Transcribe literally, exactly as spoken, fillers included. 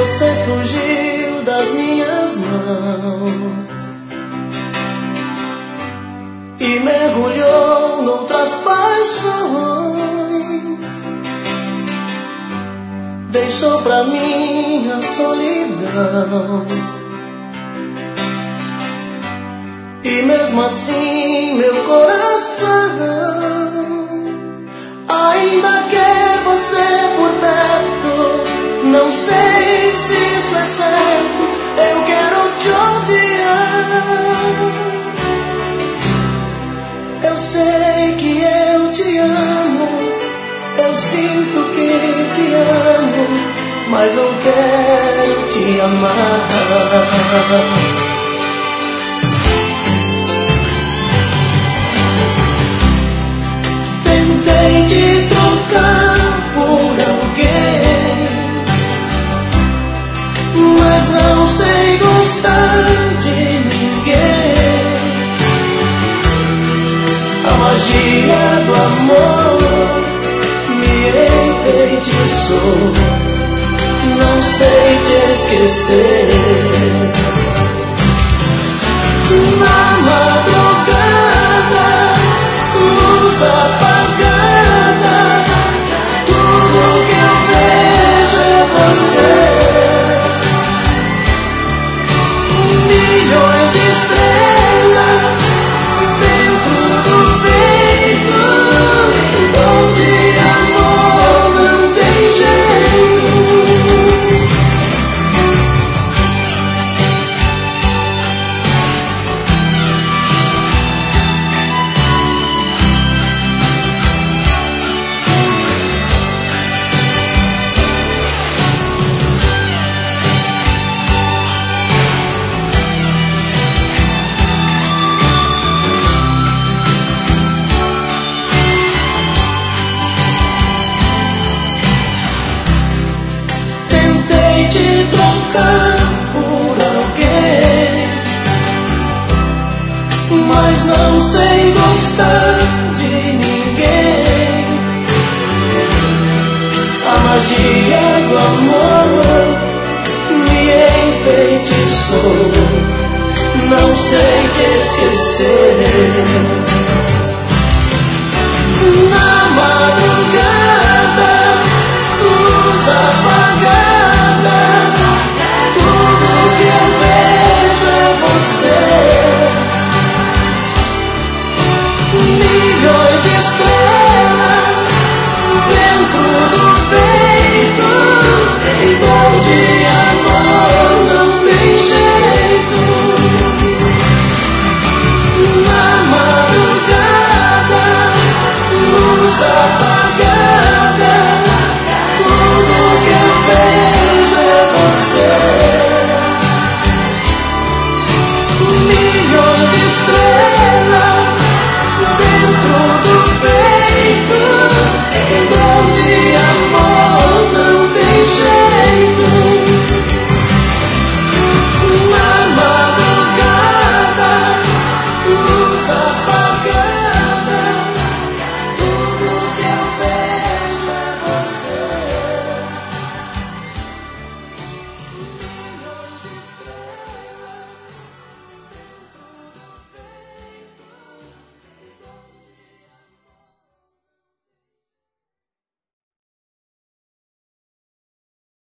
você fugiu das minhas mãos e mergulhou noutras paixões. Deixou pra mim a solidão, e mesmo assim meu coração ainda quer você por perto. Não sei se isso é certo, eu quero te odiar. Eu sei que eu te amo, eu sinto que te amo, mas não quero te amar. Tentei te trocar por alguém, mas não sei gostar de ninguém. A magia do amor me enfeitiçou, não sei te esquecer. Na madrugada, luz apagada, tudo que eu vejo é você. Milhões de estrelas dentro do peito, onde amor não tem jeito. Te trocar por alguém, mas não sei gostar de ninguém. A magia do amor me enfeitiçou, não sei te esquecer. Não